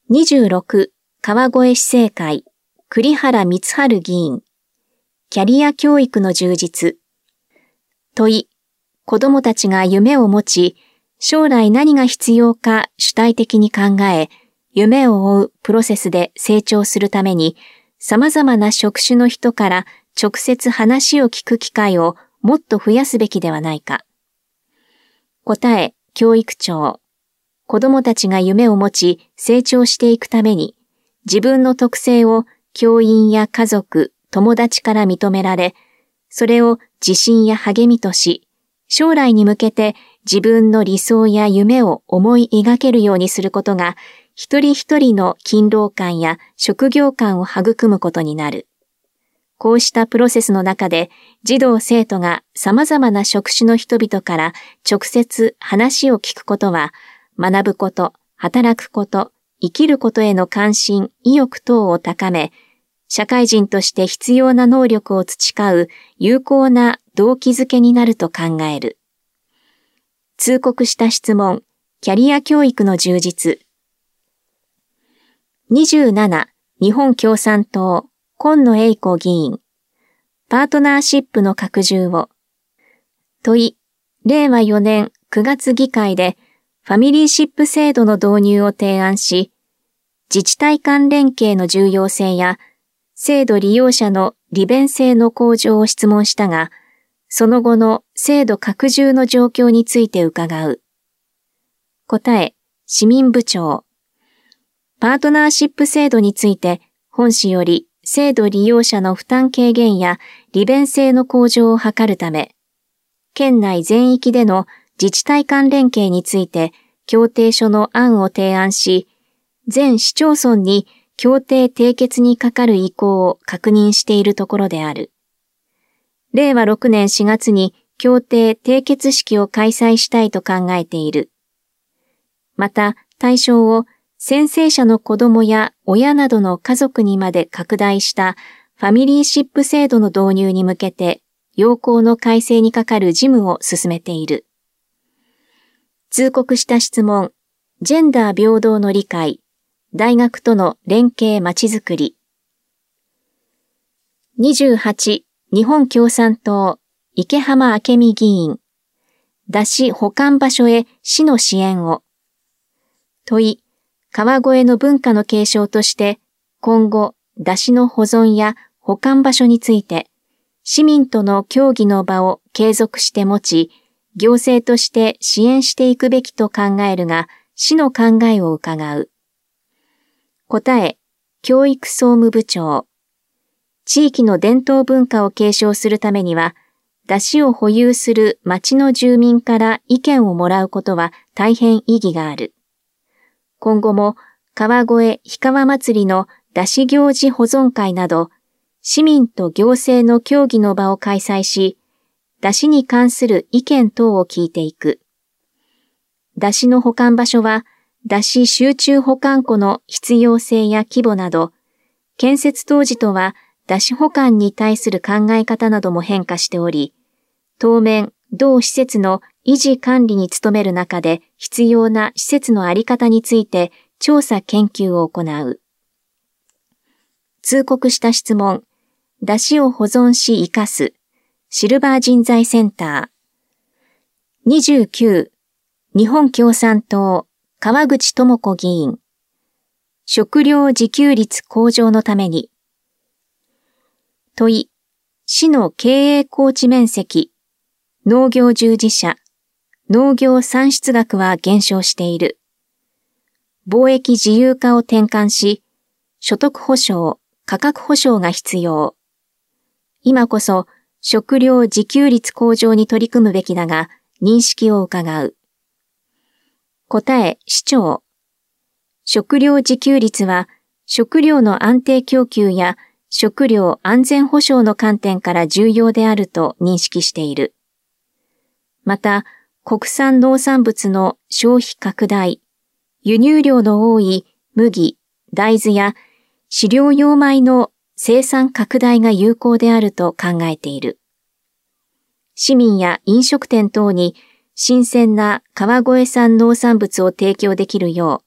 26、川越市政会、栗原光晴議員。キャリア教育の充実。問い、子どもたちが夢を持ち、将来何が必要か主体的に考え、夢を追うプロセスで成長するために、様々な職種の人から直接話を聞く機会をもっと増やすべきではないか。答え、教育長。子どもたちが夢を持ち成長していくために、自分の特性を教員や家族、友達から認められ、それを自信や励みとし、将来に向けて自分の理想や夢を思い描けるようにすることが、一人一人の勤労感や職業感を育むことになる。こうしたプロセスの中で、児童生徒が様々な職種の人々から直接話を聞くことは、学ぶこと、働くこと、生きることへの関心、意欲等を高め、社会人として必要な能力を培う有効な動機づけになると考える。通告した質問、キャリア教育の充実。27、日本共産党、今野英子議員。パートナーシップの拡充を。問い、令和4年9月議会でファミリーシップ制度の導入を提案し、自治体間連携の重要性や制度利用者の利便性の向上を質問したが、その後の制度拡充の状況について伺う。答え、市民部長。パートナーシップ制度について、本市より制度利用者の負担軽減や利便性の向上を図るため、県内全域での自治体間連携について協定書の案を提案し、全市町村に協定締結にかかる意向を確認しているところである。令和6年4月に協定締結式を開催したいと考えている。また、対象を宣誓者の子供や親などの家族にまで拡大したファミリーシップ制度の導入に向けて、要項の改正にかかる事務を進めている。通告した質問、ジェンダー平等の理解、大学との連携まちづくり。28、日本共産党、池浜明美議員。出し保管場所へ市の支援を。問い、川越の文化の継承として、今後、出しの保存や保管場所について、市民との協議の場を継続して持ち、行政として支援していくべきと考えるが、市の考えを伺う。答え、教育総務部長。地域の伝統文化を継承するためには、出汁を保有する町の住民から意見をもらうことは大変意義がある。今後も川越氷川祭りの出汁行事保存会など、市民と行政の協議の場を開催し、出汁に関する意見等を聞いていく。出汁の保管場所は、出汁集中保管庫の必要性や規模など、建設当時とは出汁保管に対する考え方なども変化しており、当面、同施設の維持管理に努める中で必要な施設のあり方について調査研究を行う。通告した質問、出汁を保存し生かす、シルバー人材センター。29、日本共産党、川口智子議員。食料自給率向上のために。問い、市の経営耕地面積、農業従事者、農業産出額は減少している。貿易自由化を転換し、所得保障、価格保障が必要。今こそ食料自給率向上に取り組むべきだが、認識を伺う。答え、市長。食料自給率は、食料の安定供給や食料安全保障の観点から重要であると認識している。また、国産農産物の消費拡大、輸入量の多い麦、大豆や飼料用米の生産拡大が有効であると考えている。市民や飲食店等に新鮮な川越産農産物を提供できるよう、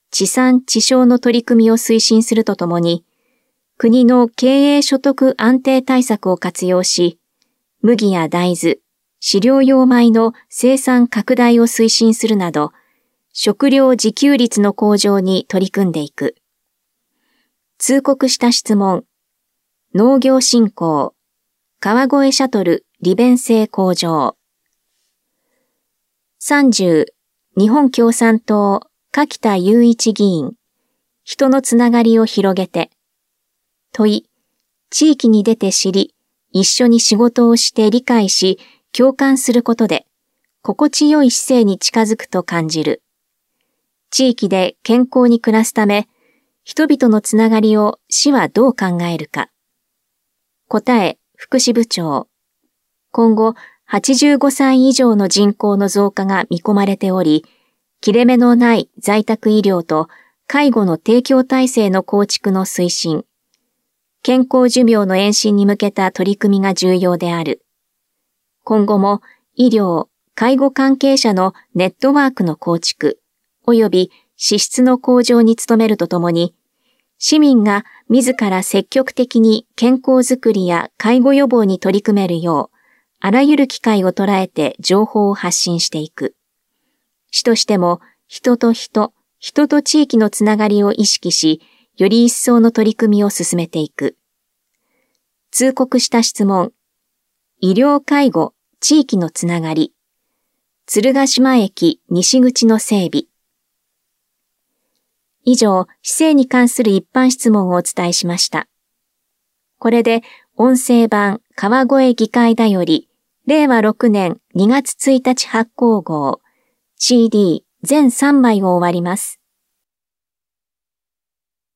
地産地消の取り組みを推進するとともに、国の経営所得安定対策を活用し、麦や大豆、飼料用米の生産拡大を推進するなど、食料自給率の向上に取り組んでいく。通告した質問、農業振興、川越シャトル利便性向上。30、日本共産党、柿田雄一議員、人のつながりを広げて。問い、地域に出て知り、一緒に仕事をして理解し、共感することで、心地よい市政に近づくと感じる。地域で健康に暮らすため、人々のつながりを市はどう考えるか。答え、福祉部長。今後、85歳以上の人口の増加が見込まれており、切れ目のない在宅医療と介護の提供体制の構築の推進、健康寿命の延伸に向けた取り組みが重要である。今後も医療、介護関係者のネットワークの構築、及び資質の向上に努めるとともに、市民が自ら積極的に健康づくりや介護予防に取り組めるよう、あらゆる機会を捉えて情報を発信していく。市としても人と人、人と地域のつながりを意識し、より一層の取り組みを進めていく。通告した質問、医療介護、地域のつながり、鶴ヶ島駅西口の整備。以上、市政に関する一般質問をお伝えしました。これで音声版川越議会だより、令和6年2月1日発行号 CD 全3枚を終わります。